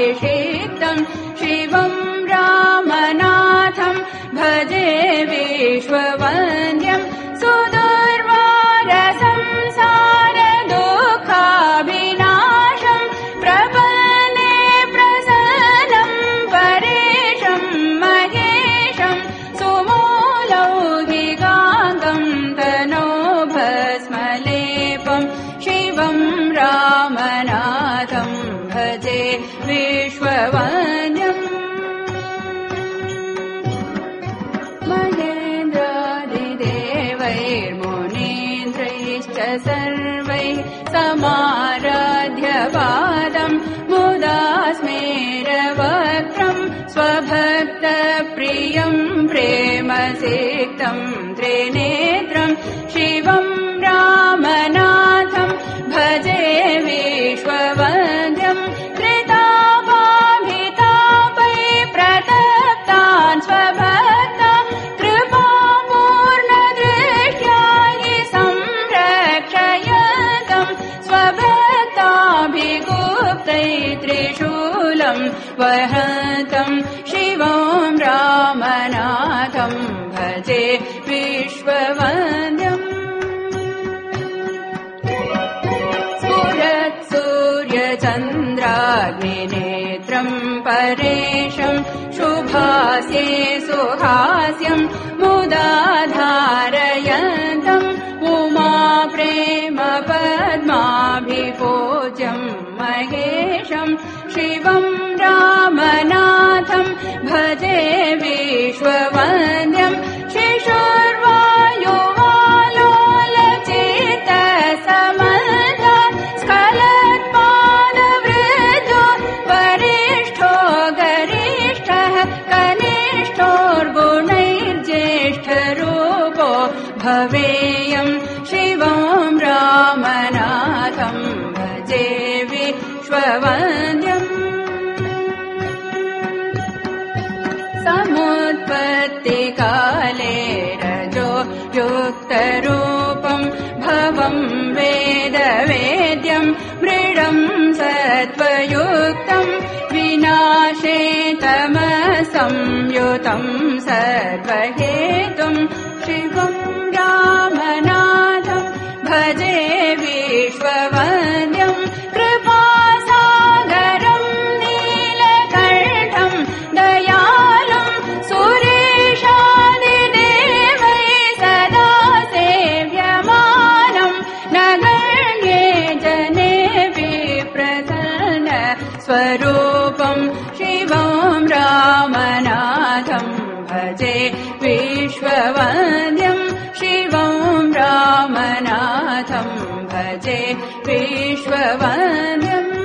विषिक्तम् शिवम् रामनाथम् भजे विश्ववन्द्यम् सुदुर्वारसंसार दुःखाभिनाशम् प्रपन्ने प्रसन्नम् परेशम् महेशम् सुमूलौहिकाङ्गम् तनो भस्मलेपम् शिवम् रामनाथम् भजे विश्ववन्द्यम् महेन्द्रादिदेवैर्मुनीन्द्रैश्च सर्वैः समाराध्य पादम् मुदा स्मेरवक्त्रम् स्वभक्तप्रियम् प्रेमसिक्तम् त्रिनेत्रम् शिवम् रामनाथम् भजे विश्ववन्द्यम् त्रितापाभितापै प्रतप्तान् स्वभक्ता कृपापूर्णदृष्ट्या हि संरक्षयन्तम् स्वभक्ताभिगुप्तै त्रिशूलम् वहन्तम् शिवम् रामनाथम् भजे विश्ववन्द्यम् सूर्यचन्द्राग्निनेत्रम् परेशम् शुभास्ये सुहास्यम् मुदा धारयन्तम् उमा प्रेम पद्माभिपूज्यम् महेशम् शिवम् रामनाथम् भजे विश्ववन्द्यम् शिशुर्वायुवालोलचित्तसमन्ता स्खलत्पादवृद्धो वरिष्ठो गरिष्ठः कनिष्ठोर्गुणैर्ज्येष्ठरूपो भवेयम् शिवम् रामनाथम् भजे विश्ववन्द्यम् समुत्पत्तिकाले रजो युक्तरूपम् भवम् वेदवेद्यम् मृडम् सत्त्वयुक्तम् विनाशे तमसंयुतम् सर्वहेतुम् शिवम् रामनाथम् भजे विश्ववन्द्यम् कृपासागरम् नीलकण्ठम् दयालुम् सुरेशादिदेवैः सदा सेव्यमानम् नगण्ये जनेऽपि प्रसन्न स्वरूपम् शिवम् रामनाथम् भजे विश्ववन्द्यम् शिवम् रामनाथम् भजे विश्ववन्द्यम्